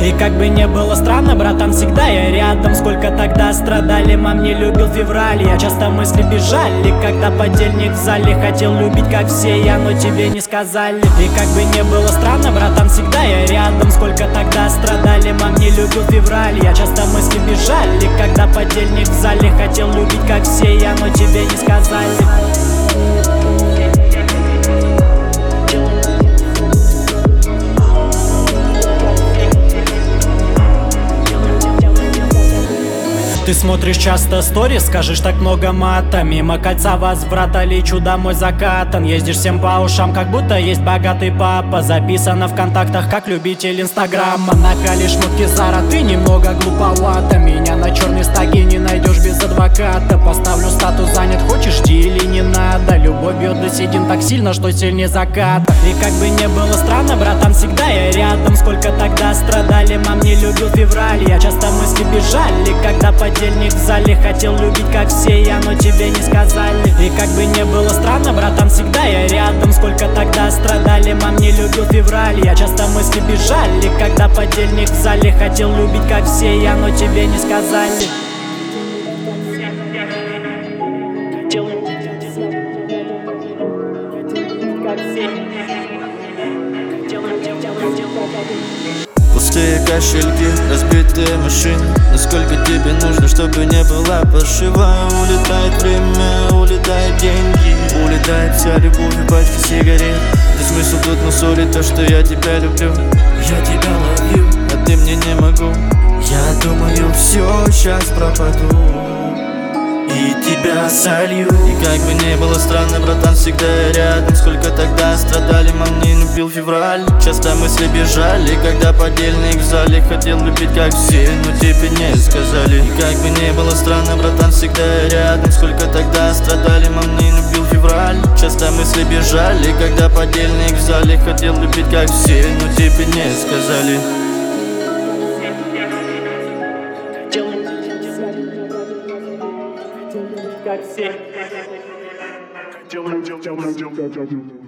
И как бы не было странно, братан, всегда я рядом. Сколько тогда страдали, мам не любил февраль. Я часто мысли бежали, когда подельник в зале хотел любить, как все я, но тебе не сказали. И как бы не было странно, братан, всегда я рядом. Сколько тогда страдали, мам не любил февраль. Я часто мысли бежали, когда подельник в зале хотел любить, как все я, но тебе не сказали. Ты смотришь часто сторис, скажешь так много мата. Мимо кольца возврата лечу домой закатан. Ездишь всем по ушам, как будто есть богатый папа. Записано в контактах, как любитель инстаграма. Накалишь шмотки Зара, ты немного глуповато. Меня на черной стаге не найдешь без адвоката. Поставлю статус занят, хочешь жди или не надо. Любовь бьет до седин так сильно, что сильнее заката. И как бы не было странно, братан, всегда я рядом. Сколько тогда страдали, мам не любил февраль. Я часто мысли бежали, когда подельник в зале хотел любить, как все я, но тебе не сказали. И как бы не было странно, братан, всегда я рядом. Сколько тогда страдали, мам не любил февраль. Я часто мысли бежали, когда подельник в зале хотел любить, как все я, но тебе не сказали. Пустые кошельки, разбитые машины. Насколько тебе нужно, чтобы не была паршивая? Улетает время, улетают деньги, улетает вся любовь и пачки сигарет. Да смысл тут мусорить то, что я тебя люблю. Я тебя ловлю, а ты мне не могу. Я думаю, все, сейчас пропаду и тебя солью. И как бы не было странно, братан, всегда я рядом. Сколько тогда страдали, мам не любил февраль. Часто мысли бежали, когда подельник в зале хотел любить, как все, но тебе не сказали. И как бы не было странно, братан, всегда я рядом. Сколько тогда страдали, мам не любил февраль. Часто мысли бежали, когда подельник в зале хотел любить, как все, но тебе не сказали. Как все.